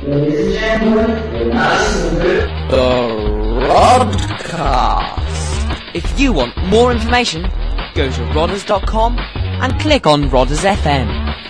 Ladies and gentlemen, you're now listening to The Rodcast. If you want more information, go to rodders.com and click on Rodders FM.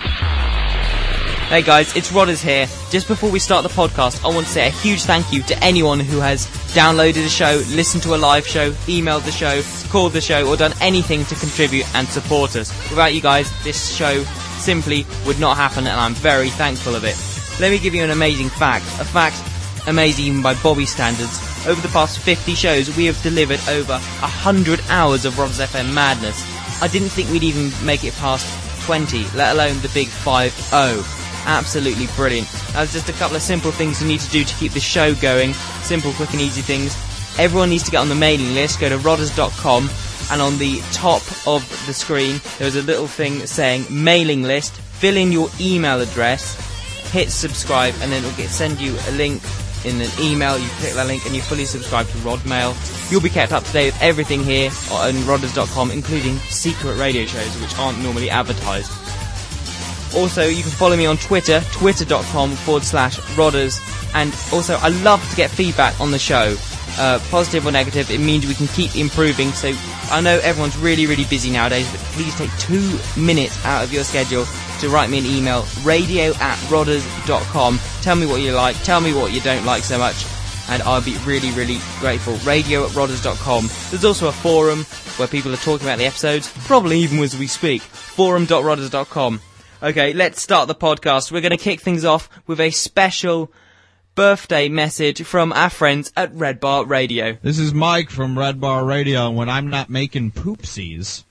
Hey guys, it's Rodders here. Just before we start the podcast, I want to say a huge thank you to anyone who has downloaded a show, listened to a live show, emailed the show, called the show, or done anything to contribute and support us. Without you guys, this show simply would not happen, and I'm very thankful of it. Let me give you an amazing fact, a fact amazing even by Bobby standards. Over the past 50 shows, we have delivered over 100 hours of Rodders FM madness. I didn't think we'd even make it past 20, let alone the big 5-0. Absolutely brilliant. There's just a couple of simple things you need to do to keep the show going. Simple, quick and easy things. Everyone needs to get on the mailing list. Go to rodders.com, and on the top of the screen there's a little thing saying mailing list. Fill in your email address, hit subscribe, and then it'll send you a link in an email. You click that link and you fully subscribe to Rodmail. You'll be kept up to date with everything here on rodders.com, including secret radio shows which aren't normally advertised. Also, you can follow me on Twitter, twitter.com/Rodders. And also, I love to get feedback on the show, positive or negative. It means we can keep improving. So I know everyone's really, really busy nowadays, but please take 2 minutes out of your schedule to write me an email, radio@rodders.com. Tell me what you like, tell me what you don't like so much, and I'll be really, really grateful. radio@rodders.com. There's also a forum where people are talking about the episodes, probably even as we speak. forum.rodders.com. Okay, let's start the podcast. We're going to kick things off with a special birthday message from our friends at Red Bar Radio. This is Mike from Red Bar Radio, and when I'm not making poopsies,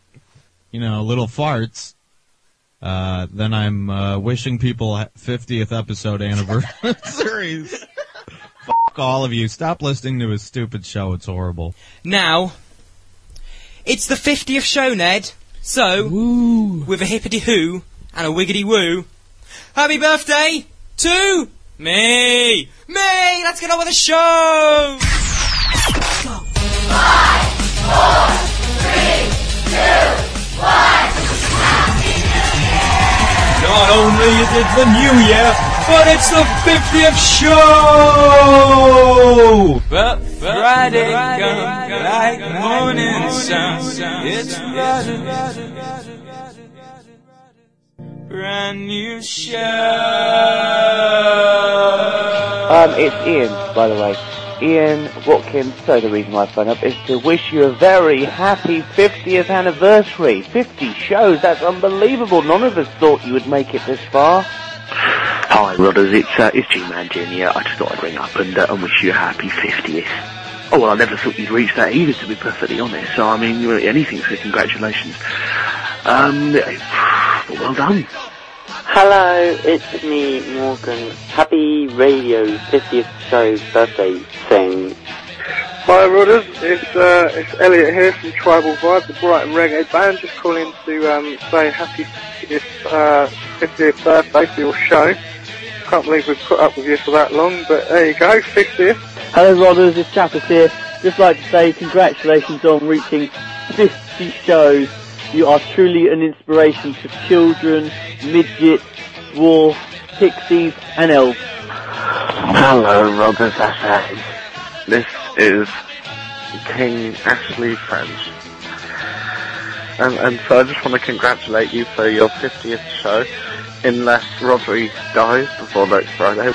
little farts, then I'm wishing people 50th episode anniversaries. Fuck all of you. Stop listening to his stupid show. It's horrible. Now, it's the 50th show, Ned. So, woo, with a hippity-hoo and a wiggity-woo, happy birthday to me! Me! Let's get on with the show! 5, 4, 3, 2, 1. Not only is it the new year, but it's the 50th show! But Friday comes like morning sun. It's Friday. Brand new show. It's Ian, by the way. Ian Watkins. So the reason why I phone up is to wish you a very happy 50th anniversary. 50 shows, that's unbelievable. None of us thought you would make it this far. Hi Rodders, it's G-Man Jr. I just thought I'd ring up and wish you a happy 50th. Oh well, I never thought you'd reach that either, to be perfectly honest. So I mean, anything, so congratulations. Well done. Hello, it's me, Morgan. Happy Radio 50th show's birthday thing. Hi Rodders, it's Elliot here from Tribal Vibe, the Brighton Reggae band. Just calling to say happy 50th birthday for your show. Can't believe we've put up with you for that long, but there you go, 50th. Hello Rodders, it's Chappers here. Just like to say congratulations on reaching 50 shows. You are truly an inspiration to children, midgets, dwarfs, pixies and elves. Hello Rodders, FM. This is King Ashley French. And so I just want to congratulate you for your 50th show, unless Rodri dies before next Friday.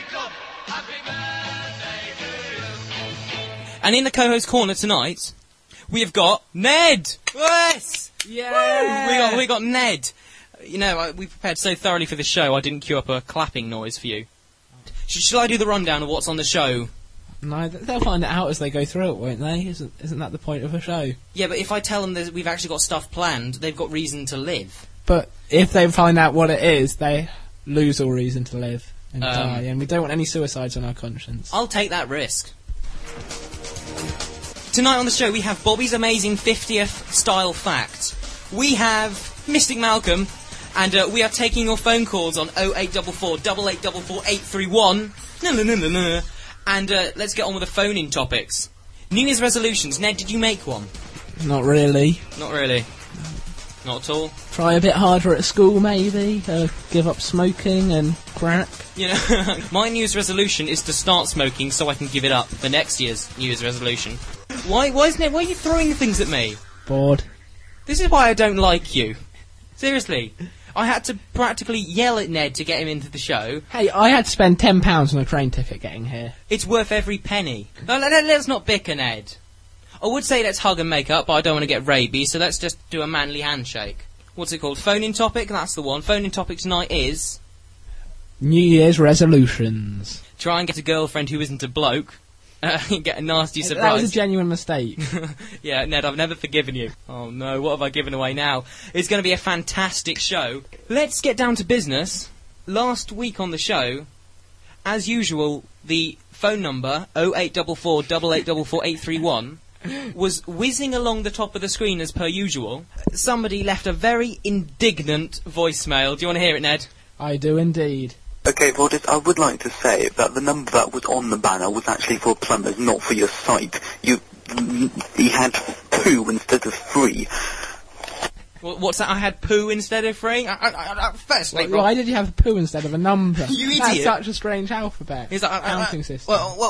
And in the co-host corner tonight, we have got Ned! Yes! Yeah! We got Ned. We prepared so thoroughly for the show, I didn't queue up a clapping noise for you. Shall I do the rundown of what's on the show? No, they'll find it out as they go through it, won't they? Isn't that the point of a show? Yeah, but if I tell them that we've actually got stuff planned, they've got reason to live. But if they find out what it is, they lose all reason to live and die, and we don't want any suicides on our conscience. I'll take that risk. Tonight on the show we have Bobby's amazing 50th style fact. We have Mystic Malcolm, and we are taking your phone calls on 0844 8844 831. And let's get on with the phone-in topics. New Year's resolutions. Ned, did you make one? Not really. Not really. Not at all. Try a bit harder at school, maybe. Give up smoking and crack. You know, my New Year's resolution is to start smoking so I can give it up for next year's New Year's resolution. Why isn't it? Why are you throwing things at me? Bored. This is why I don't like you. Seriously. I had to practically yell at Ned to get him into the show. Hey, I had to spend £10 on a train ticket getting here. It's worth every penny. No, let's not bicker, Ned. I would say let's hug and make up, but I don't want to get rabies, so let's just do a manly handshake. What's it called? Phone-in topic? That's the one. Phone-in topic tonight is... New Year's resolutions. Try and get a girlfriend who isn't a bloke. Get a nasty surprise. That was a genuine mistake. Yeah, Ned, I've never forgiven you. Oh no, what have I given away now? It's going to be a fantastic show. Let's get down to business. Last week on the show, as usual, the phone number 0844 8844 831 was whizzing along the top of the screen as per usual. Somebody left a very indignant voicemail. Do you want to hear it, Ned? I do indeed. Okay, Rhodes, I would like to say that the number that was on the banner was actually for plumbers, not for your site. He had 2 instead of 3. What's that? I had poo instead of free? Firstly, why did you have poo instead of a number? You idiot! That's such a strange alphabet. Counting system.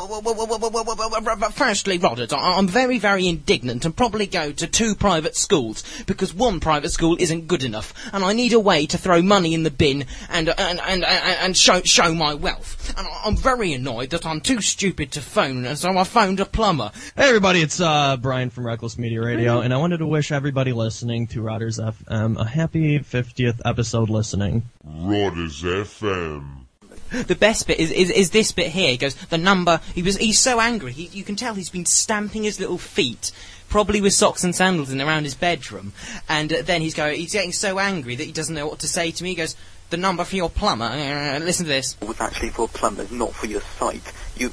Firstly, Roddard, I'm very, very indignant and probably go to 2 private schools because 1 private school isn't good enough, and I need a way to throw money in the bin and show my wealth. And I'm very annoyed that I'm too stupid to phone, and so I phoned a plumber. Hey everybody, it's Brian from Reckless Media Radio, and I wanted to wish everybody listening to Rodders FM a happy 50th episode listening. Rodders FM. The best bit is this bit here. He goes, the number, he's so angry, you can tell he's been stamping his little feet, probably with socks and sandals in around his bedroom, and then he's getting so angry that he doesn't know what to say to me. He goes, the number for your plumber, listen to this. It was actually for plumbers, not for your site.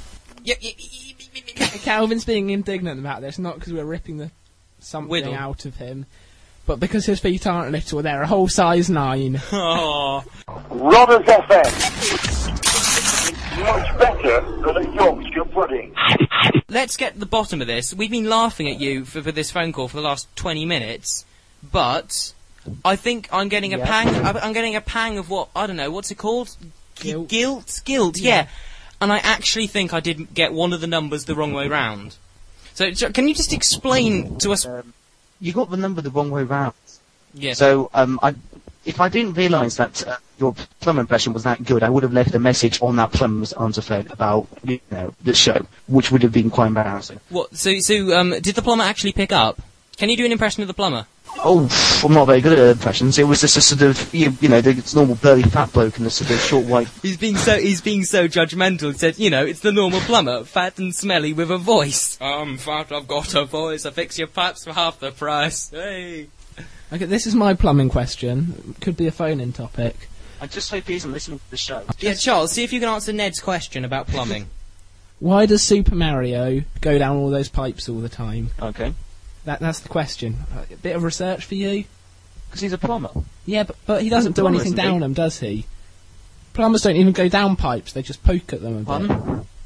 Calvin's being indignant about this, not because we're ripping something out of him, but because his feet aren't little, they're a whole size 9. Oh. Rodders FM. Much better than a Yorkshire pudding. Let's get to the bottom of this. We've been laughing at you for this phone call for the last 20 minutes, but I think I'm getting a pang. I'm getting a pang of what, I don't know, what's it called? Guilt, yeah. And I actually think I did get one of the numbers the wrong way round. So can you just explain to us... You got the number the wrong way round. Yeah. So, if I didn't realise that your plumber impression was that good, I would have left a message on that plumber's answer phone about, the show, which would have been quite embarrassing. What? So, did the plumber actually pick up? Can you do an impression of the plumber? Oh, I'm not very good at impressions. It was just a sort of, the normal burly fat bloke and the sort of short white... He's being so judgmental. He said, it's the normal plumber, fat and smelly with a voice. I'm fat, I've got a voice, I fix your pipes for half the price. Hey. Okay, this is my plumbing question. Could be a phone-in topic. I just hope he isn't listening to the show. Yeah, Charles, see if you can answer Ned's question about plumbing. Why does Super Mario go down all those pipes all the time? Okay. That's the question. A bit of research for you? Because he's a plumber. Yeah, but he doesn't do anything down them, does he? Plumbers don't even go down pipes, they just poke at them a bit.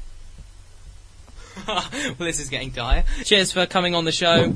Well, this is getting dire. Cheers for coming on the show.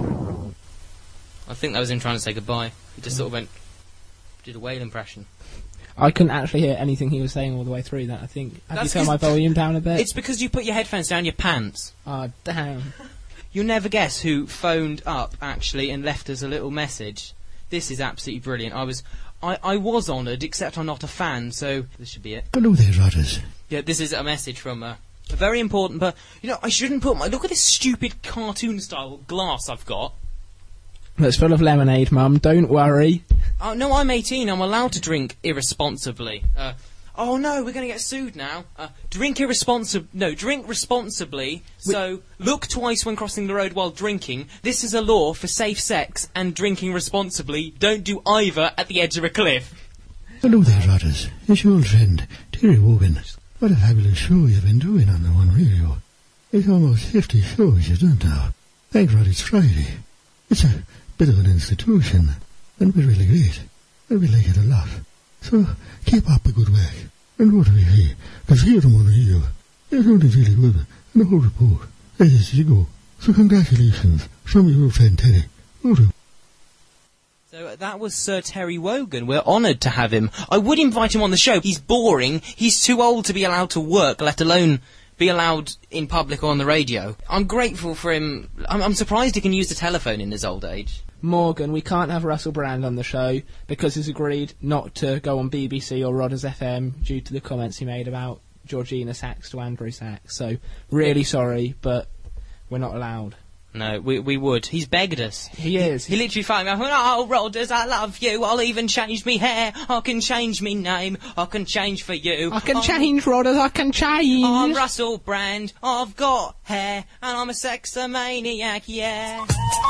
I think that was him trying to say goodbye. He just sort of did a whale impression. I couldn't actually hear anything he was saying all the way through that, I think. Have you turned my volume down a bit? It's because you put your headphones down your pants. Ah, damn. You'll never guess who phoned up, actually, and left us a little message. This is absolutely brilliant. I was honoured, except I'm not a fan, so this should be it. Hello there, Rodders. Yeah, this is a message from a very important, but, I shouldn't put look at this stupid cartoon-style glass I've got. It's full of lemonade, Mum, don't worry. Oh, no, I'm 18, I'm allowed to drink irresponsibly. Oh no, we're going to get sued now. Drink responsibly, so look twice when crossing the road while drinking. This is a law for safe sex and drinking responsibly. Don't do either at the edge of a cliff. Hello there, Rodders. It's your old friend, Terry Wogan. What a fabulous show you've been doing on the One Radio. It's almost 50 shows you've done now. Thank God it's Friday. It's a bit of an institution, and we're really great, and we like it a lot. So, keep up the good work, and what do we say? Because here on One Radio, you're sounding really good, and the whole report, as you go. So congratulations from your old friend Terry. So So that was Sir Terry Wogan. We're honoured to have him. I would invite him on the show. He's boring. He's too old to be allowed to work, let alone be allowed in public or on the radio. I'm grateful for him. I'm surprised he can use the telephone in his old age. Morgan, we can't have Russell Brand on the show because he's agreed not to go on BBC or Rodders FM due to the comments he made about Georgina Sachs to Andrew Sachs. So, really sorry, but we're not allowed. No, we would. He's begged us. He is. He literally found me up, oh, Rodders, I love you. I'll even change me hair. I can change me name. I can change for you. I can change, Rodders, I can change. I'm Russell Brand. I've got hair. And I'm a sexomaniac, yeah.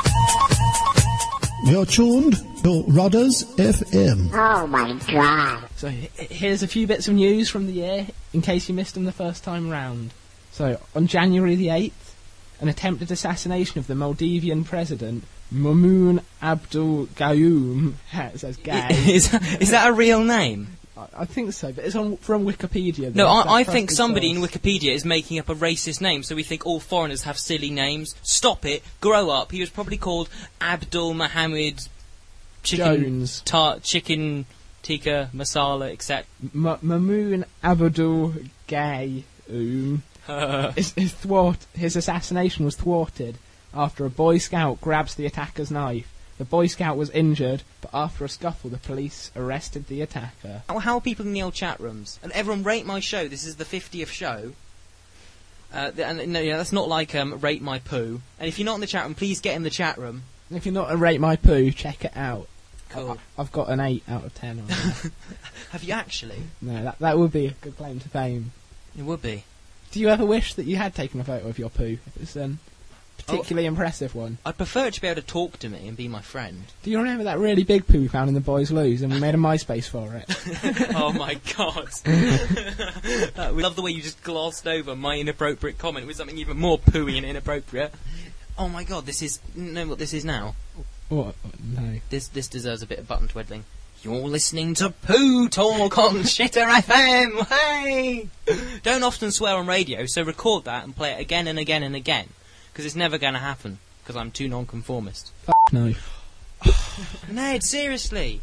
You're tuned to Rodders FM. Oh my god. So here's a few bits of news from the year, in case you missed them the first time round. So, on January the 8th, an attempted assassination of the Maldivian president, Maumoon Abdul Gayoom, it says Gay. Is that a real name? I think so, but it's from Wikipedia. No, I think somebody in Wikipedia is making up a racist name, so we think all foreigners have silly names. Stop it. Grow up. He was probably called Abdul Muhammad Jones. Chicken Tikka Masala, etc. Maumoon Abdul Gayoom. His assassination was thwarted after a Boy Scout grabs the attacker's knife. The Boy Scout was injured, but after a scuffle, the police arrested the attacker. How are people in the old chat rooms? And everyone rate my show. This is the 50th show. That's not like rate my poo. And if you're not in the chat room, please get in the chat room. And if you're not a rate my poo, check it out. Cool. I've got an 8 out of 10 on that. Have you actually? No, that would be a good claim to fame. It would be. Do you ever wish that you had taken a photo of your poo? If it was particularly impressive one. I'd prefer it to be able to talk to me and be my friend. Do you remember that really big poo we found in the boys' loos and we made a MySpace for it? Oh my god. We love the way you just glossed over my inappropriate comment with something even more pooey and inappropriate. Oh my god, this is... know what this is now? What? No. This deserves a bit of button twiddling. You're listening to Poo Talk on Shitter FM, hey! Don't often swear on radio, so record that and play it again and again and again. Because it's never going to happen, because I'm too nonconformist. No. Ned, seriously.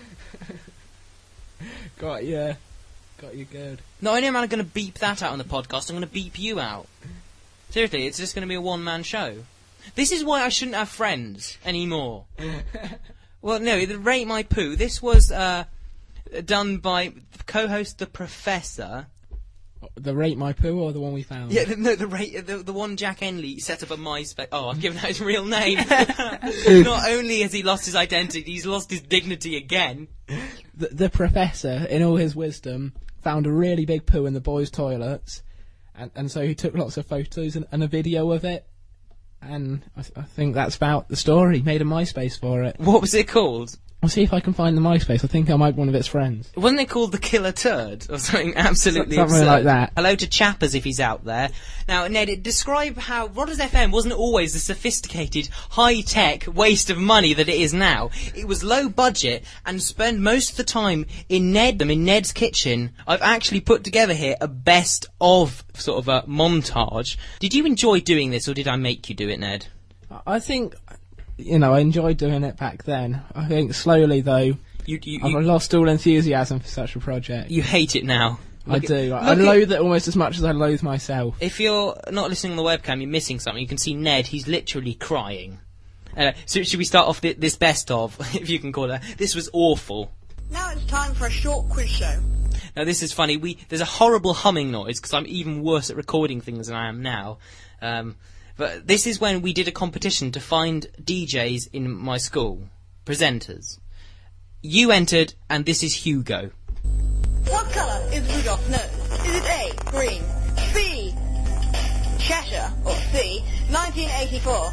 Got you good. Not only am I going to beep that out on the podcast, I'm going to beep you out. Seriously, it's just going to be a one-man show. This is why I shouldn't have friends anymore. Well, no, the Rate My Poo, this was done by co-host The Professor. The Rate My Poo or the one we found? Yeah, the one Jack Henley set up a MySpace. Oh, I've given out his real name. Not only has he lost his identity, he's lost his dignity again. The Professor, in all his wisdom, found a really big poo in the boys' toilets, and so he took lots of photos and a video of it. And I think that's about the story. He made a MySpace for it. What was it called? I'll see if I can find the MySpace. I think I might be one of its friends. Wasn't it called The Killer Turd? Or something absolutely something absurd? Like that. Hello to Chappers if he's out there. Now, Ned, describe how Rodders FM wasn't always the sophisticated, high-tech waste of money that it is now. It was low budget and spent most of the time in Ned's kitchen. I've actually put together here a best of sort of a montage. Did you enjoy doing this, or did I make you do it, Ned? I think... I enjoyed doing it back then. I think slowly, though, I've lost all enthusiasm for such a project. You hate it now. I do. I loathe it almost as much as I loathe myself. If you're not listening on the webcam, you're missing something. You can see Ned, he's literally crying. So should we start off this best of, if you can call it? This was awful. Now it's time for a short quiz show. Now this is funny. There's a horrible humming noise, because I'm even worse at recording things than I am now. But this is when we did a competition to find DJs in my school. Presenters. You entered, and this is Hugo. What colour is Rudolph's nose? Is it A, green, B, Cheshire, or C, 1984?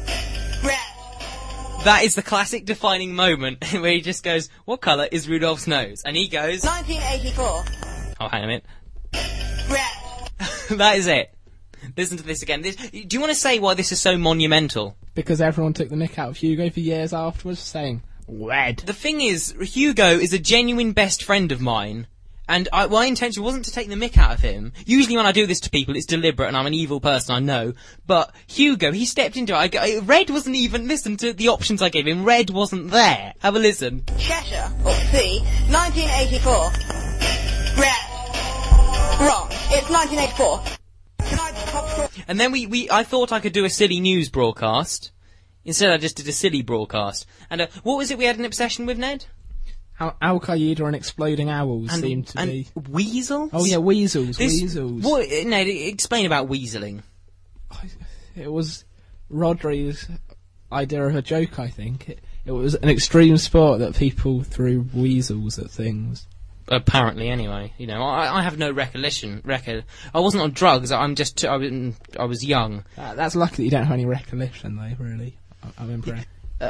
Red. That is the classic defining moment where he just goes, what colour is Rudolph's nose? And he goes... 1984. Oh, hang on a minute. Red. That is it. Listen to this again. Do you want to say why this is so monumental? Because everyone took the mick out of Hugo for years afterwards, saying, red. The thing is, Hugo is a genuine best friend of mine, And my intention wasn't to take the mick out of him. Usually when I do this to people, it's deliberate and I'm an evil person, I know. But Hugo, he stepped into it. Red wasn't even, listen to the options I gave him. Red wasn't there. Have a listen. Cheshire, or C, 1984. Red. Wrong. It's 1984. Tonight's top score. And then I thought I could do a silly news broadcast. Instead I just did a silly broadcast. And what was it we had an obsession with, Ned? Al-Qaeda and exploding owls seem to be... weasels? Oh yeah, weasels. Weasels. Ned, explain about weaseling. It was Rodri's idea of a joke, I think. It was an extreme sport that people threw weasels at things. Apparently, anyway. You know, I have no recollection. I wasn't on drugs. I was young. That's lucky that you don't have any recollection, though. Really, I'm impressed.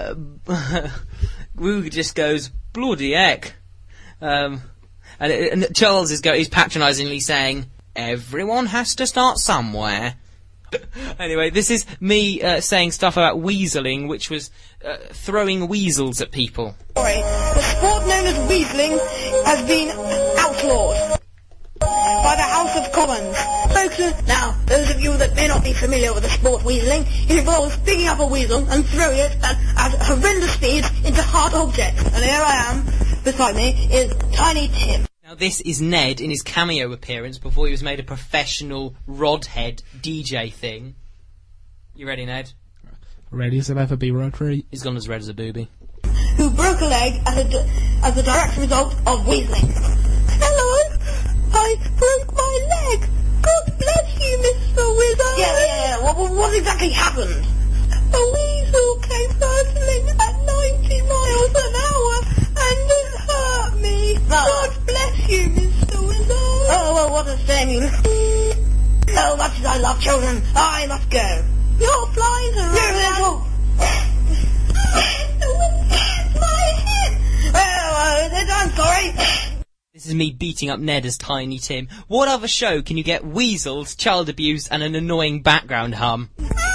Woo just goes, bloody heck. And Charles he's patronisingly saying, everyone has to start somewhere. Anyway, this is me saying stuff about weaseling, which was throwing weasels at people. Sorry, the sport known as weaseling has been outlawed by the House of Commons. Folks, now, those of you that may not be familiar with the sport weaseling, it involves picking up a weasel and throwing it at horrendous speeds into hard objects. And here I am, beside me, is Tiny Tim. Now this is Ned in his cameo appearance before he was made a professional rodhead DJ thing. You ready, Ned? Ready as I'll ever be, Rodri. He's gone as red as a booby. Who broke a leg as a direct result of weaseling. Hello, I broke my leg. God bless you, Mr. Wizard. Yeah. What exactly happened? A weasel came hurtling at 90 miles an hour and it hurt me. God bless you, Mr. Wizard. Oh, well, what a shame you... Oh, much as I love children, I must go. You're flying around. My head. Well, I'm sorry. This is me beating up Ned as Tiny Tim. What other show can you get weasels, child abuse, and an annoying background hum?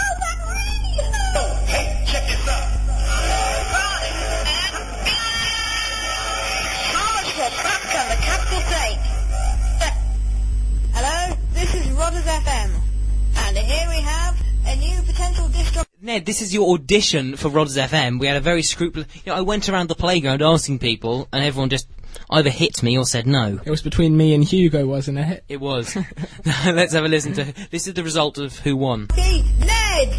Hello, this is Rodders FM, and here we have a new potential disc. Ned, this is your audition for Rodders FM. We had a very scrupulous... You know, I went around the playground asking people, and everyone just either hit me or said no. It was between me and Hugo, wasn't it? It was. Let's have a listen to... This is the result of who won. Hey, Ned!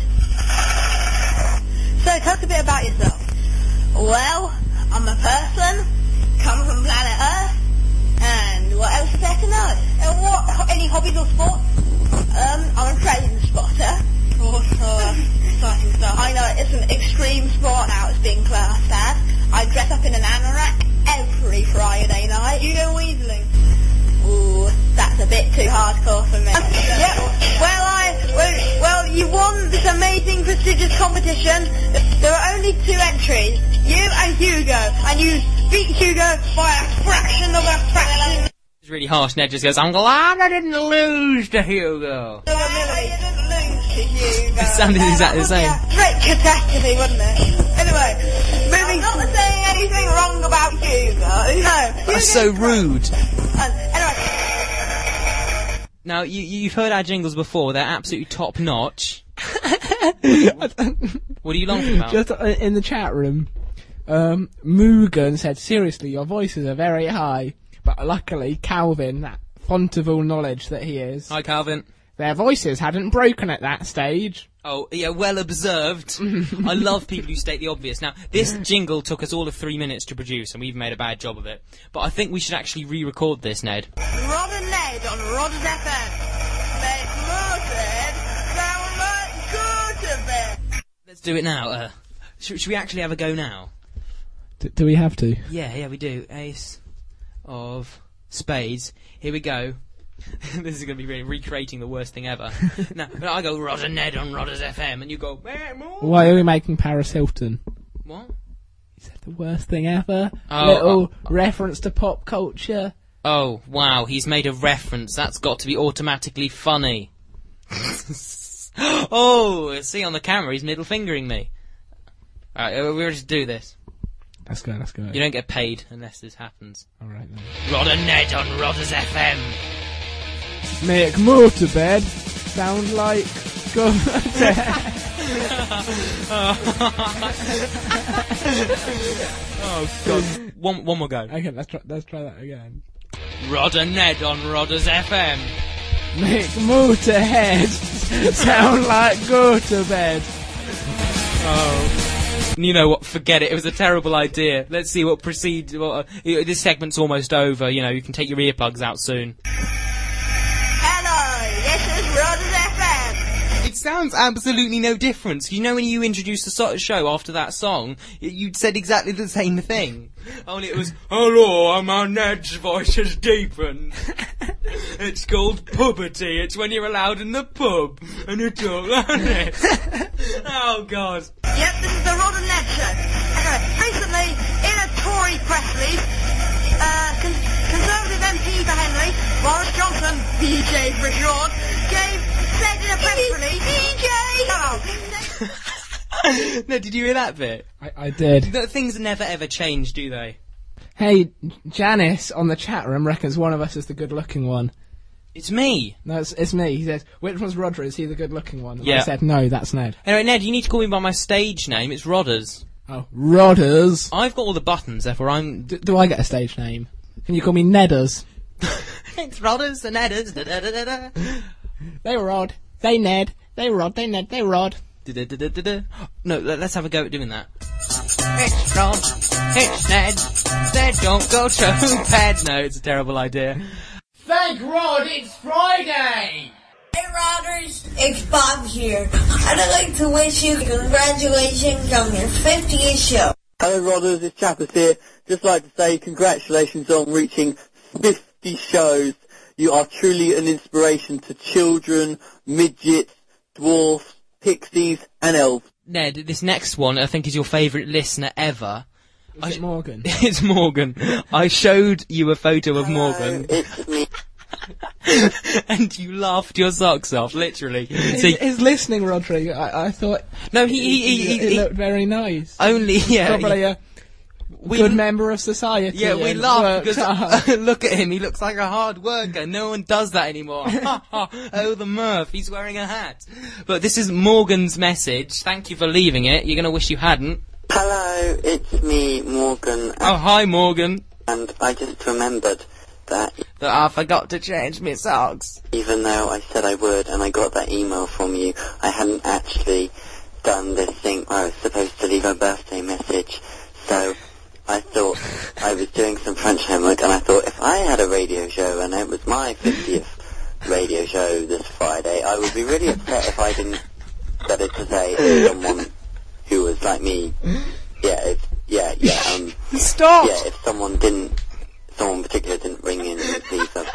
So, tell us a bit about yourself. Well, I'm a person, come from planet Earth, and what else is there to know? Any hobbies or sports? I'm a train spotter. Exciting stuff. I know, it's an extreme sport now, it's being classed as. I dress up in an anorak every Friday night. You go weaseling? Ooh, that's a bit too hardcore for me. Well, you won this amazing, prestigious competition. There are only 2 entries, you and Hugo, and you beat Hugo by a fraction of a fraction. It's really harsh. Ned just goes, I'm glad I didn't lose to Hugo. No, you didn't lose to Hugo. It sounded exactly the same. Great catastrophe, wouldn't it? Anyway, moving... I'm not saying anything wrong about Hugo. No. That's so rude. Anyway... Now, you've heard our jingles before. They're absolutely top-notch. What are you laughing about? Just in the chat room, Mugen said, seriously, your voices are very high. But luckily, Calvin, that font of all knowledge that he is... Hi, Calvin. Their voices hadn't broken at that stage. Oh, yeah, well observed. I love people who state the obvious. Now, this jingle took us all of 3 minutes to produce, and we've made a bad job of it. But I think we should actually re-record this, Ned. Rod and Ned on Rodders FM. Let's do it now. Should we actually have a go now? Do we have to? Yeah, we do. Ace of spades. Here we go. This is going to be really recreating the worst thing ever. Now, I go Rod and Ned on Rodders FM, and you go... Why are we making Paris Hilton? What? Is that the worst thing ever? Oh, reference to pop culture. Oh, wow, he's made a reference. That's got to be automatically funny. Oh, see on the camera, he's middle fingering me. Alright, we're ready to do this. Let's go. You don't get paid unless this happens. Alright then. Rod and Ned on Rodders FM. Make Motorbed sound like go Oh god. One more go. Okay, let's try that again. Rod and Ned on Rodders FM. Make Motorhead sound like go to bed. Oh. You know what? Forget it. It was a terrible idea. Let's see what proceeds. This segment's almost over. You know, you can take your earplugs out soon. Hello, this is Rodders FM. It sounds absolutely no different. You know when you introduced the show after that song, you'd said exactly the same thing. Only it was, hello, my Ned's voice has deepened. It's called puberty. It's when you're allowed in the pub and you talk like this. Oh, God. Yep, this is the Rod and Ned show. Anyway, recently, in a Tory press release, Conservative MP for Henley, Boris Johnson, BJ Richard, said in a press release, BJ! No, did you hear that bit? I did. Things never ever change, do they? Hey, Janice on the chat room reckons one of us is the good-looking one. It's me. No, it's me. He says, which one's Rodder? Is he the good-looking one? And yeah. I said, no, that's Ned. Anyway, Ned, you need to call me by my stage name. It's Rodders. Oh, Rodders. I've got all the buttons, therefore I'm... Do I get a stage name? Can you call me Nedders? It's Rodders and Nedders. Da, da, da, da, da. They Rod. They Ned. They Rod. They Ned. They Rod. Da, da, da, da, da, da. No, let's have a go at doing that. It's Rod. It's Ned. They don't go to bed. No, it's a terrible idea. Thank Rod, it's Friday! Hey Rodders, it's Bob here. I'd like to wish you congratulations on your 50th show. Hello Rodders, it's Chappers here. Just like to say congratulations on reaching 50 shows. You are truly an inspiration to children, midgets, dwarfs, pixies and elves. Ned, this next one I think is your favourite listener ever. Is it Morgan? It's Morgan. I showed you a photo of Morgan. It's me. And you laughed your socks off, literally. His listening, Rodrigo, I thought... No, he looked very nice. Only, yeah. Probably a good member of society. Yeah, we laughed because, look at him, he looks like a hard worker. No one does that anymore. Oh, the mirth, he's wearing a hat. But this is Morgan's message. Thank you for leaving it. You're going to wish you hadn't. Hello, it's me, Morgan. Oh, hi, Morgan. And I just remembered that I forgot to change my socks. Even though I said I would and I got that email from you, I hadn't actually done this thing where I was supposed to leave a birthday message. So I thought I was doing some French homework and I thought if I had a radio show and it was my 50th radio show this Friday, I would be really upset if I didn't get it to say someone who was like me. Stop! Yeah, if someone particular didn't ring in and leave a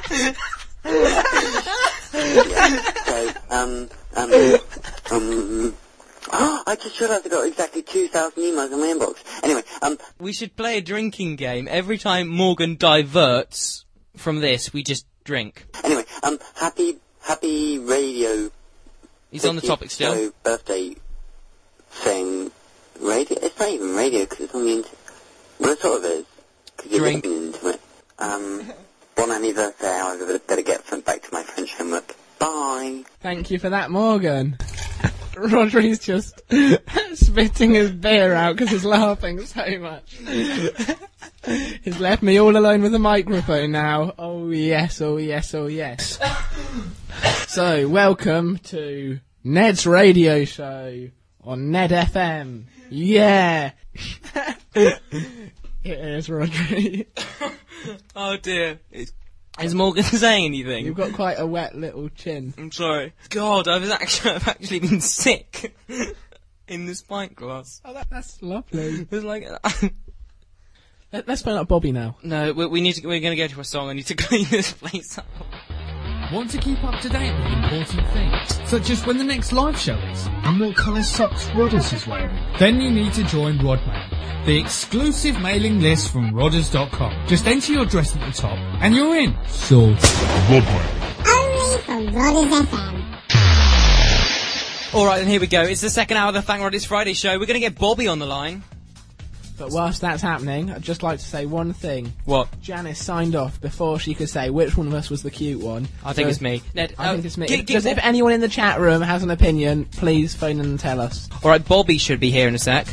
I just realised I got exactly 2,000 emails in my inbox. Anyway, we should play a drinking game. Every time Morgan diverts from this, we just drink. Anyway, happy radio. He's on the topic still. Birthday thing. Radio? It's not even radio because it's on the internet. Well, it sort of is. Because you're listening to it. Bon anniversaire. I better get back to my French homework. Bye. Thank you for that, Morgan. Rodri's just spitting his beer out because he's laughing so much. He's left me all alone with the microphone now. Oh yes, oh yes, oh yes. So, welcome to Ned's radio show on Ned FM. Yeah. It is, Rodri. Oh dear. Is Morgan saying anything? You've got quite a wet little chin. I'm sorry. God, I've actually been sick in this pint glass. Oh, that's lovely. It's like... Let's phone up Bobby now. No, we're going to go to a song. I need to clean this place up. Want to keep up to date with important things, such as when the next live show is, and what colour socks Rodders is wearing? Then you need to join Rodmail, the exclusive mailing list from Rodders.com. Just enter your address at the top, and you're in. Sorted. Rodmail. Only from Rodders FM. Alright, then here we go. It's the second hour of the Thank Rod It's Friday show. We're going to get Bobby on the line. But whilst that's happening, I'd just like to say one thing. What? Janice signed off before she could say which one of us was the cute one. I think it's me. Ned, I think it's me. If anyone in the chat room has an opinion, please phone in and tell us. Alright, Bobby should be here in a sec.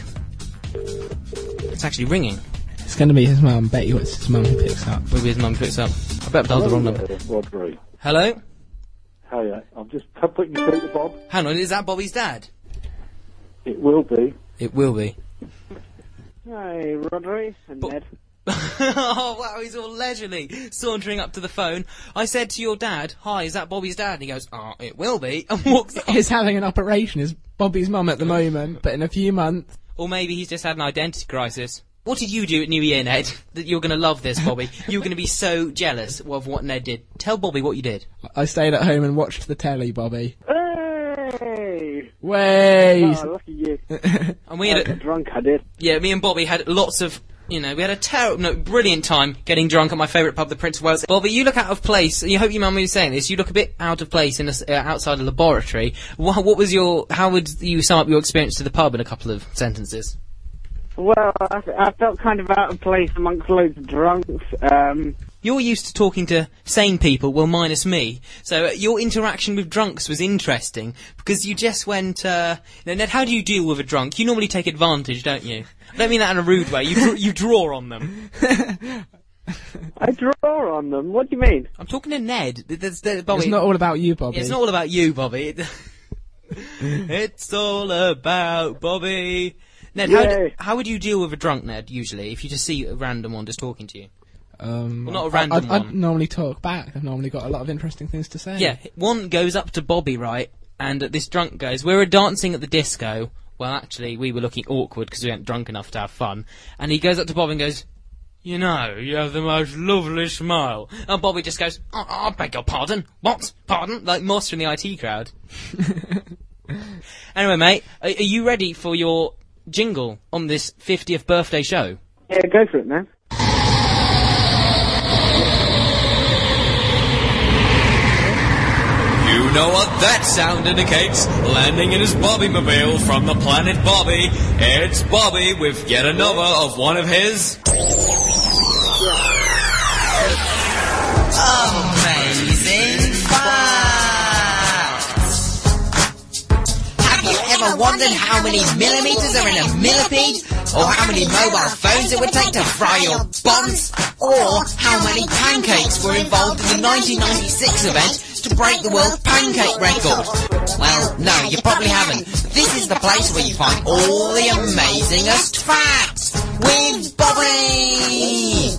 It's actually ringing. It's going to be his mum. Bet you it's his mum who picks up. Maybe his mum picks up. I bet I've dialed the wrong number. Rodri. Hello? Hiya. I'm just putting you through to Bob. Hang on, is that Bobby's dad? It will be. It will be. Hi, Rodri and Ned. Oh, wow, he's all leisurely, sauntering up to the phone. I said to your dad, hi, is that Bobby's dad? And he goes, oh, it will be, and walks off. He's having an operation, is Bobby's mum at the moment, but in a few months... Or maybe he's just had an identity crisis. What did you do at New Year, Ned? That you're going to love this, Bobby. You're going to be so jealous of what Ned did. Tell Bobby what you did. I stayed at home and watched the telly, Bobby. Hey! Way! Oh, lucky you. And we had got drunk, I did. Yeah, me and Bobby had lots of, we had a brilliant time getting drunk at my favourite pub, the Prince of Wales. Bobby, you look out of place. You hope your mum was saying this. You look a bit out of place in outside a laboratory. How would you sum up your experience to the pub in a couple of sentences? Well, I felt kind of out of place amongst loads of drunks. You're used to talking to sane people, well, minus me. So your interaction with drunks was interesting because you just went. Ned, how do you deal with a drunk? You normally take advantage, don't you? I don't mean that in a rude way. You draw on them. I draw on them. What do you mean? I'm talking to Ned. Bobby. It's not all about you, Bobby. It's not all about you, Bobby. It's all about Bobby. Ned, how would you deal with a drunk, Ned, usually, if you just see a random one just talking to you? Well, not a random one. I'd normally talk back. I've normally got a lot of interesting things to say. Yeah, one goes up to Bobby, right, and this drunk goes, we were dancing at the disco. Well, actually, we were looking awkward because we weren't drunk enough to have fun. And he goes up to Bobby and goes, you have the most lovely smile. And Bobby just goes, I beg your pardon. What? Pardon? Like Moss from the IT crowd. Anyway, mate, are you ready for your jingle on this 50th birthday show? Yeah, go for it, man. You know what that sound indicates? Landing in his Bobby-mobile from the planet Bobby. It's Bobby with yet another of one of his... amazing facts! Have you ever wondered how many millimeters are in a millipede? Or how many mobile phones it would take to fry your buns? Or how many pancakes were involved in the 1996 event to break the world pancake record? Well, no, you probably haven't. This is the place where you find all the amazingest facts with Bobby!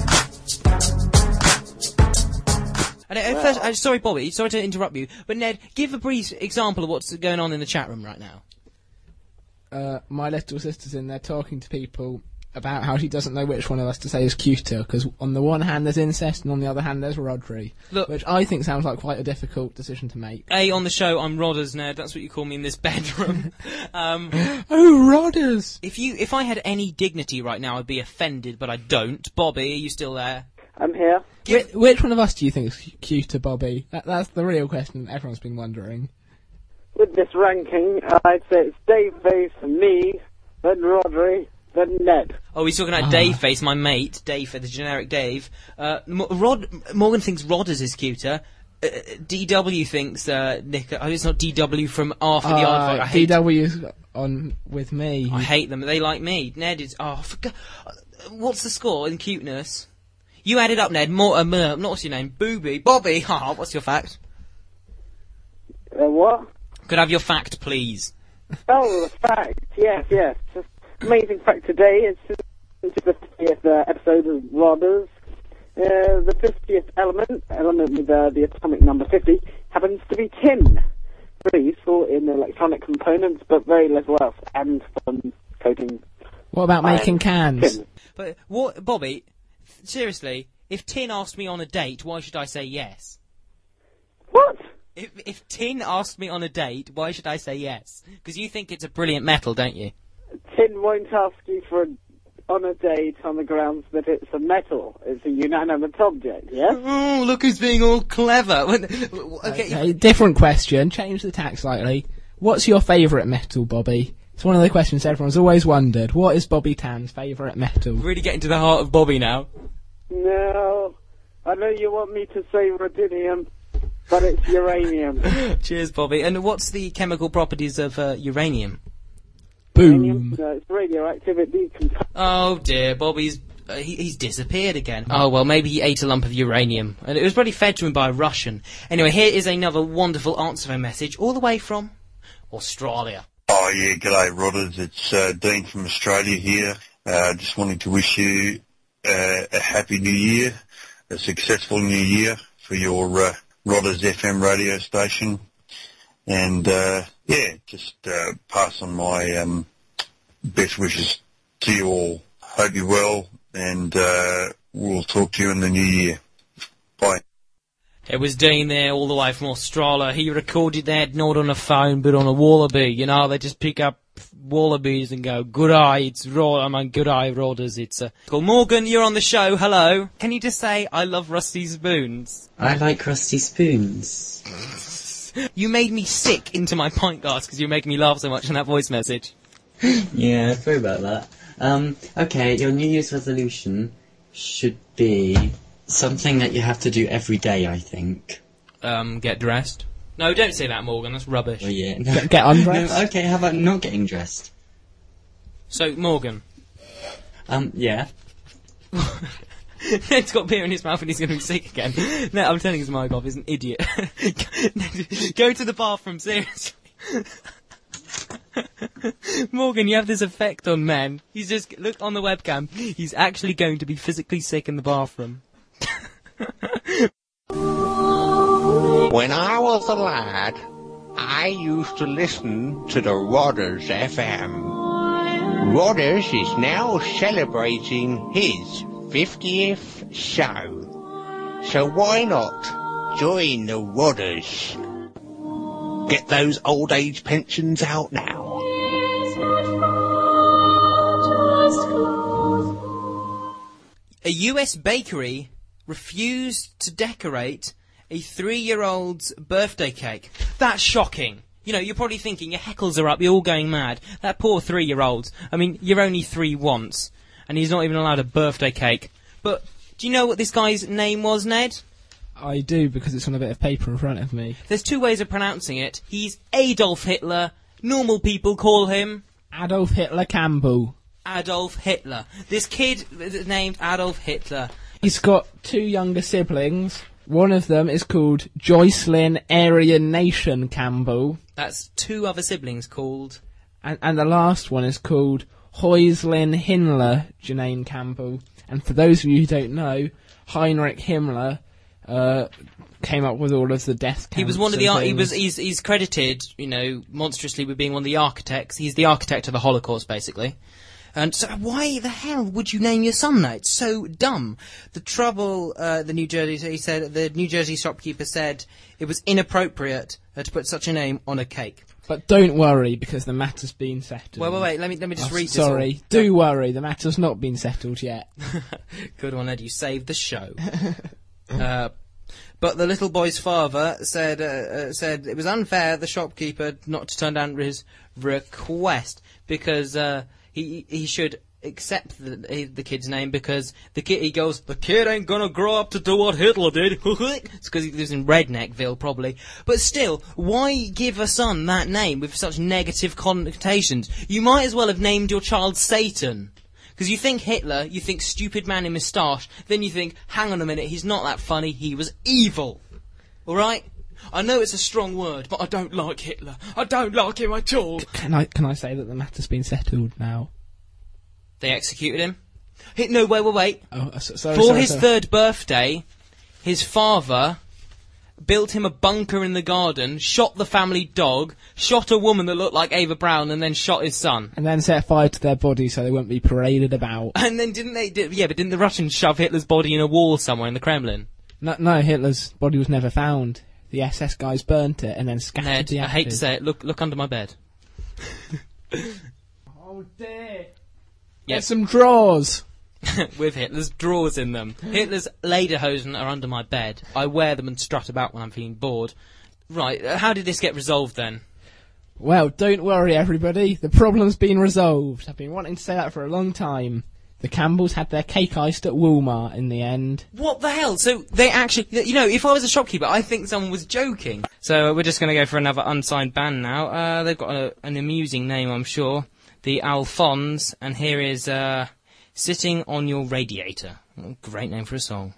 And sorry, Bobby, sorry to interrupt you, but Ned, give a brief example of what's going on in the chat room right now. My little sister's in there talking to people about how she doesn't know which one of us to say is cuter, because on the one hand there's incest and on the other hand there's Rodri. Look, which I think sounds like quite a difficult decision to make. On the show, I'm Rodders, Ned, that's what you call me in this bedroom. Oh, Rodders! If I had any dignity right now, I'd be offended, but I don't. Bobby, are you still there? I'm here. Which one of us do you think is cuter, Bobby? That's the real question everyone's been wondering. With this ranking, I'd say it's Dave Face and me, then Rodri, then Ned. Oh, he's talking about Dave Face, my mate, Dave, the generic Dave. Morgan thinks Rodders is cuter. DW thinks Nick. Oh, it's not DW from R for the Art. I hate DW's on with me. I hate them. They like me. Ned is. What's the score in cuteness? You added up, Ned. What's your name? Booby. Bobby. What's your fact? What? Could I have your fact, please? Oh, the fact. Yes. Just amazing fact today is the 50th episode of Rodders. The 50th element with the atomic number 50, happens to be tin. Very useful in electronic components, but very little else. And fun coating. What about making cans? Tin. But what, Bobby? Seriously, if Tin asked me on a date, why should I say yes? What? If Tin asked me on a date, why should I say yes? Because you think it's a brilliant metal, don't you? Tin won't ask you on a date on the grounds that it's a metal. It's a unanimous object, yes? Oh, look who's being all clever. Okay, different question. Change the tack slightly. What's your favourite metal, Bobby? It's one of the questions everyone's always wondered. What is Bobby Tan's favourite metal? Really getting to the heart of Bobby now. No, I know you want me to say rhodinium, but it's uranium. Cheers, Bobby. And what's the chemical properties of uranium? Boom. It's radioactive, it decomposes. Oh dear, Bobby's... he's disappeared again. Oh, well, maybe he ate a lump of uranium. And it was probably fed to him by a Russian. Anyway, here is another wonderful answer phone message, all the way from Australia. Oh, yeah, g'day, Rodders. It's Dean from Australia here. Just wanting to wish you a happy new year, a successful new year for your Rodders FM radio station. And, yeah, just pass on my best wishes to you all. Hope you're well, and we'll talk to you in the new year. Bye. It was Dean there, all the way from Australia. He recorded that not on a phone, but on a wallaby. You know, they just pick up wallabies and go, good eye, good eye, Rodders. It's Well, Morgan, you're on the show. Hello. Can you just say, I love Rusty Spoons? I like Rusty Spoons. You made me sick into my pint glass because you were making me laugh so much in that voice message. Yeah, sorry about that. Okay, your New Year's resolution should be something that you have to do every day, I think. Get dressed. No, don't say that, Morgan, that's rubbish. Oh, yeah. Get undressed? No, okay, how about not getting dressed? So, Morgan. Yeah. Ned's got beer in his mouth and he's going to be sick again. No, I'm turning his mic off, he's an idiot. Go to the bathroom, seriously. Morgan, you have this effect on men. He's just, look on the webcam, he's actually going to be physically sick in the bathroom. When I was a lad, I used to listen to the Rodders FM. Rodders is now celebrating his 50th show. So why not join the Rodders? Get those old age pensions out now. A US bakery refused to decorate a 3-year-old's birthday cake. That's shocking. You know, you're probably thinking, your heckles are up, you're all going mad. That poor 3-year-old. I mean, you're only 3 once, and he's not even allowed a birthday cake. But, do you know what this guy's name was, Ned? I do, because it's on a bit of paper in front of me. There's 2 ways of pronouncing it. He's Adolf Hitler. Normal people call him... Adolf Hitler Campbell. Adolf Hitler. This kid is named Adolf Hitler. He's got 2 younger siblings. One of them is called Joycelyn Aryan Nation Campbell. That's 2 other siblings called... And the last one is called Häuslein Himmler Janine Campbell. And for those of you who don't know, Heinrich Himmler came up with all of the death counts. He was one of the he's credited, you know, monstrously with being one of the architects. He's the architect of the Holocaust, basically. And so why the hell would you name your son that? It's so dumb. The trouble, the New Jersey shopkeeper said it was inappropriate to put such a name on a cake. But don't worry, because the matter's been settled. Wait, let me just read this. Sorry, do worry, the matter's not been settled yet. Good one, Ed, you saved the show. But the little boy's father said it was unfair the shopkeeper not to turn down his request, because he should accept the kid's name, because the kid ain't gonna grow up to do what Hitler did. It's because he lives in Redneckville, probably. But still, why give a son that name with such negative connotations? You might as well have named your child Satan. Because you think Hitler, you think stupid man in moustache, then you think, hang on a minute, he's not that funny, he was evil. Alright? I know it's a strong word, but I don't like Hitler. I don't like him at all. Can I say that the matter's been settled now? They executed him? No, wait. Oh, sorry. For his 3rd birthday, his father built him a bunker in the garden, shot the family dog, shot a woman that looked like Ava Brown, and then shot his son. And then set fire to their body so they wouldn't be paraded about. And then didn't the Russians shove Hitler's body in a wall somewhere in the Kremlin? No, Hitler's body was never found. The SS guys burnt it and then scattered the ashes. I hate to say it, look under my bed. Oh dear. Yep. There's some drawers. With Hitler's drawers in them. Hitler's lederhosen are under my bed. I wear them and strut about when I'm feeling bored. Right, how did this get resolved then? Well, don't worry, everybody. The problem's been resolved. I've been wanting to say that for a long time. The Campbells had their cake iced at Walmart in the end. What the hell? So they actually... You know, if I was a shopkeeper, I think someone was joking. So we're just going to go for another unsigned band now. They've got an amusing name, I'm sure. The Alphons. And here is Sitting on Your Radiator. Great name for a song.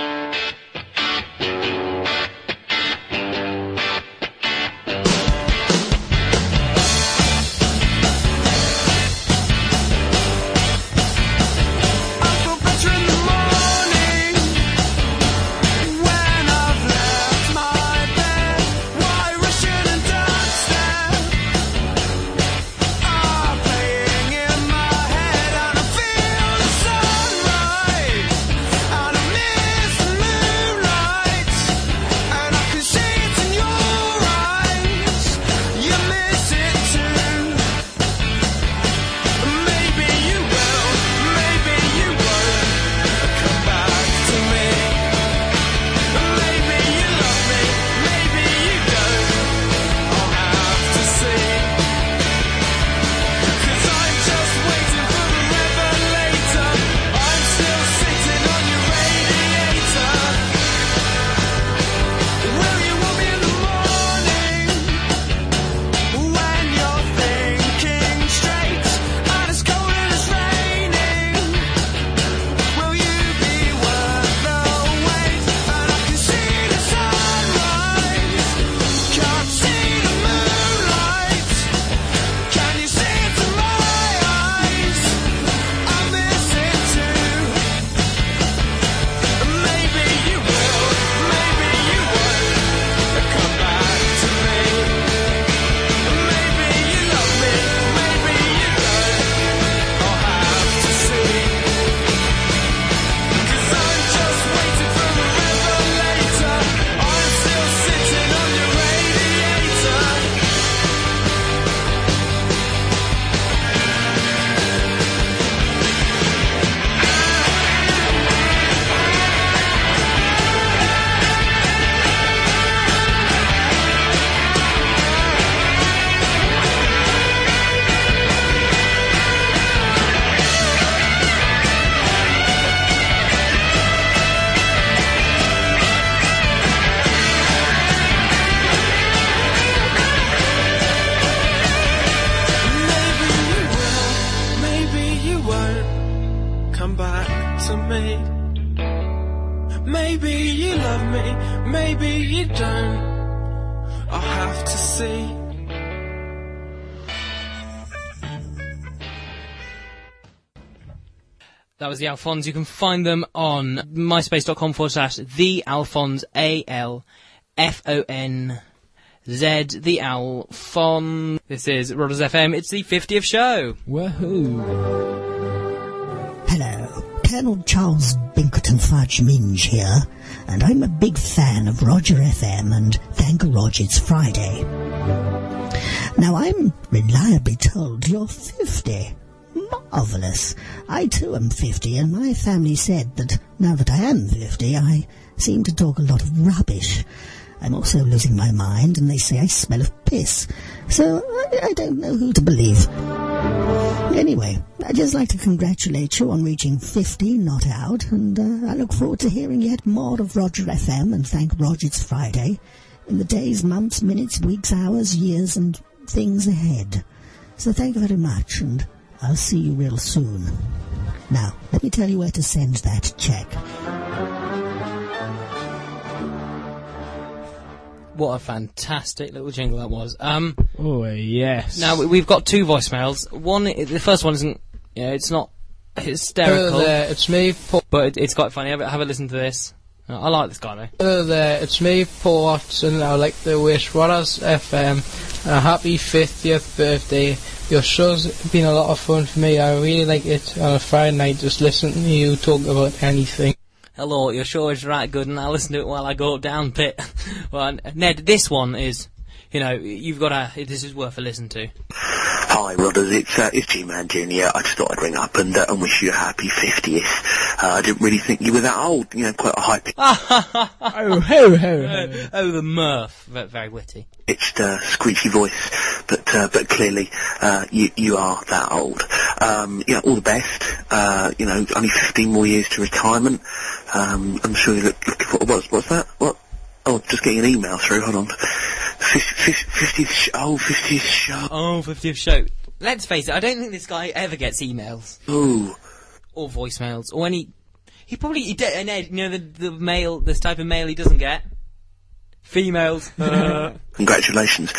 That was the Alphons. You can find them on myspace.com/the Alphons, ALFONZ, the Alphons. This is Rodders FM. It's the 50th show. Woohoo. Hello, Colonel Charles Binkerton Fudge Minge here, and I'm a big fan of Roger FM and Thank Rog It's Friday. Now, I'm reliably told you're 50. Marvellous. I too am 50, and my family said that now that I am 50, I seem to talk a lot of rubbish. I'm also losing my mind, and they say I smell of piss. So I don't know who to believe. Anyway, I'd just like to congratulate you on reaching 50 not out, and I look forward to hearing yet more of Roger FM and Thank Rog It's Friday in the days, months, minutes, weeks, hours, years, and things ahead. So thank you very much, and I'll see you real soon. Now, let me tell you where to send that check. What a fantastic little jingle that was. Oh, yes. Now, we've got two voicemails. One, the first one isn't, it's not hysterical. Hello there, it's me, Paul. But it's quite funny. Have a listen to this. I like this guy, though. Hello there, it's me, Paul Watson. I'd like to wish Rodders FM a happy 50th birthday. Your show's been a lot of fun for me. I really like it on a Friday night, just listening to you talk about anything. Hello, your show is right good, and I listen to it while I go down pit. Well, Ned, this one is, you've got to, this is worth a listen to. Hi, Rodders, it's G-Man Jr. I just thought I'd ring up and wish you a happy 50th. I didn't really think you were that old, quite a high pitch. Oh, ho, ho, ho. Oh, the mirth. Very witty. It's the screechy voice, but clearly, you are that old. All the best. Only 15 more years to retirement. I'm sure you look for, what's that? What? Oh, just getting an email through, hold on. 50th show. Oh, 50th show. Let's face it, I don't think this guy ever gets emails. Ooh. Or voicemails, or any... And Ed, the mail, this type of mail he doesn't get? Females. Congratulations.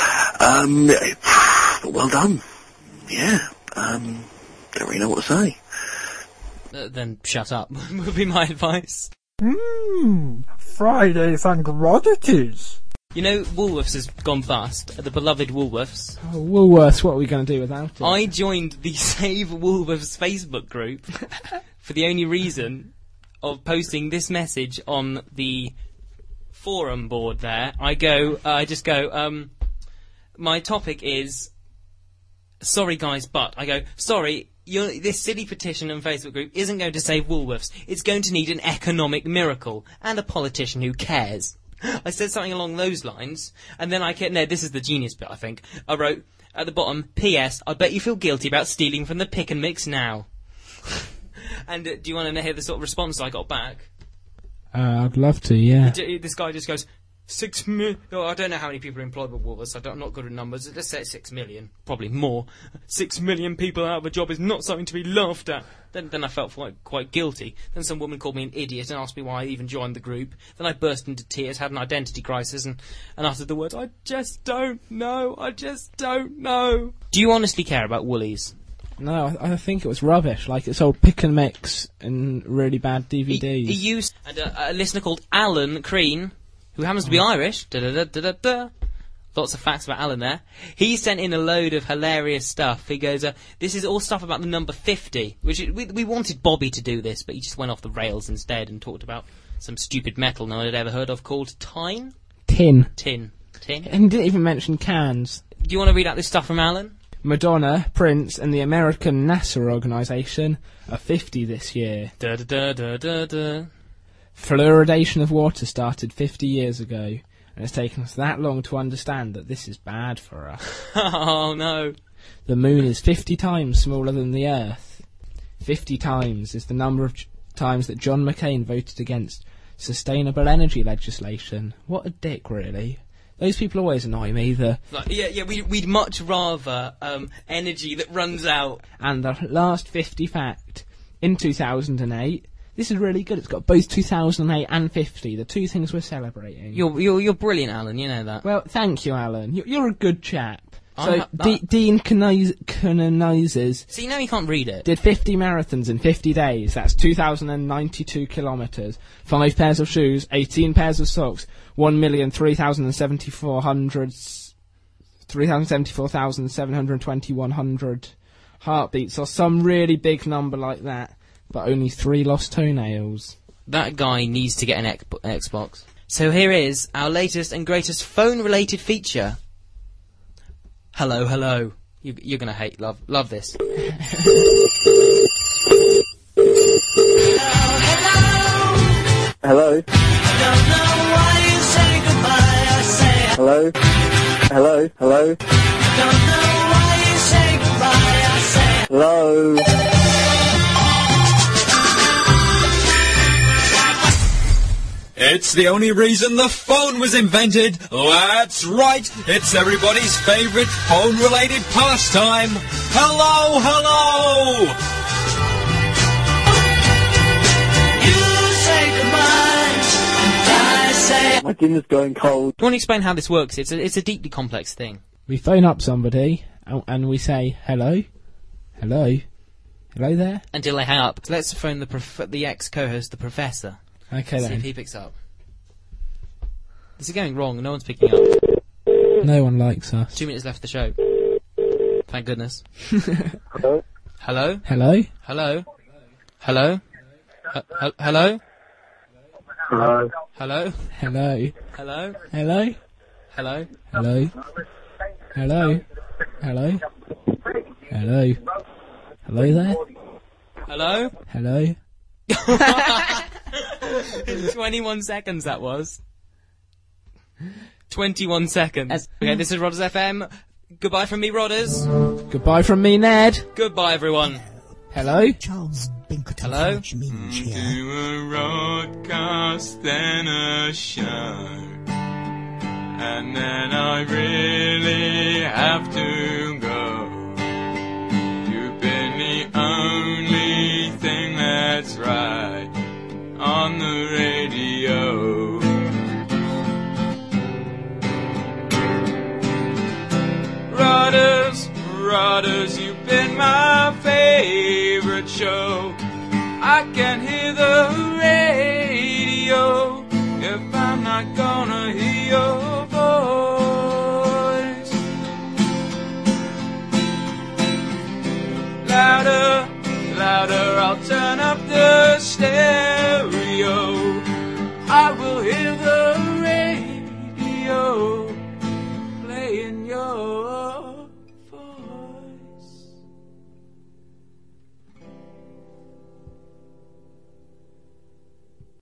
Well done. Yeah. Don't really know what to say. Then shut up, would be my advice. Fridays and Roddities. Woolworths has gone bust, the beloved Woolworths. Oh, Woolworths, what are we going to do without it? I joined the Save Woolworths Facebook group for the only reason of posting this message on the forum board there. I just go, my topic is, sorry guys, but, I go, sorry, this silly petition and Facebook group isn't going to save Woolworths. It's going to need an economic miracle, and a politician who cares. I said something along those lines, and then this is the genius bit, I think. I wrote, at the bottom, P.S. I bet you feel guilty about stealing from the pick and mix now. And do you want to hear the sort of response I got back? I'd love to, yeah. This guy just goes, 6 million... Oh, I don't know how many people are employed by Woolworths. I'm not good at numbers. Let's say it's 6 million. Probably more. 6 million people out of a job is not something to be laughed at. Then I felt quite guilty. Then some woman called me an idiot and asked me why I even joined the group. Then I burst into tears, had an identity crisis, and uttered the words, I just don't know. Do you honestly care about Woolies? No, I think it was rubbish. Like, it's all pick and mix and really bad DVDs. And a listener called Alan Crean, who happens to be Irish, lots of facts about Alan there. He sent in a load of hilarious stuff. He goes, this is all stuff about the number 50, which we wanted Bobby to do this, but he just went off the rails instead and talked about some stupid metal no one had ever heard of called Tin. Tin. And he didn't even mention cans. Do you want to read out this stuff from Alan? Madonna, Prince, and the American NASA organisation are 50 this year. Fluoridation of water started 50 years ago, and it's taken us that long to understand that this is bad for us. Oh, no. The moon is 50 times smaller than the Earth. 50 times is the number of times that John McCain voted against sustainable energy legislation. What a dick, really. Those people always annoy me. We'd much rather energy that runs out. And the last 50 fact, in 2008... This is really good. It's got both 2008 and 50, the two things we're celebrating. You're brilliant, Alan. You know that. Well, thank you, Alan. You're a good chap. So, Dean Canonizers... See, now you can't read it. ...did 50 marathons in 50 days. That's 2,092 kilometres. 5 pairs of shoes, 18 pairs of socks, 374,721 heartbeats, or some really big number like that. But only 3 lost toenails. That guy needs to get an Xbox. So here is our latest and greatest phone-related feature. Hello, hello. You're gonna love this. Hello. Hello. Hello. Hello. Hello. It's the only reason the phone was invented. That's right. It's everybody's favourite phone-related pastime. Hello, hello. You say goodbye, and I say... My dinner's going cold. Do you want to explain how this works? It's a deeply complex thing. We phone up somebody, and we say, hello? Hello? Hello there? Until they hang up. So let's phone the ex-co-host, the Professor. Okay, then. See if he picks up. This is going wrong. No one's picking up. No one likes us. 2 minutes left of the show. Thank goodness. Hello? Hello? Hello? Hello? Hello? Hello? Hello? Hello? Hello? Hello? Hello? Hello? Hello? Hello? Hello? Hello? Hello there? Hello? Hello? 21 seconds that was. 21 seconds. Okay, this is Rodders FM. Goodbye from me, Rodders. Goodbye from me, Ned. Goodbye, everyone. Hello. Charles Binkerton Hello. Fudge Minge here. Do a broadcast then a show, and then I really have to go. You've been the only thing that's right on the radio. Rodders, you've been my favorite show. I can hear the radio if I'm not gonna hear your voice. Louder, I'll turn up the stereo.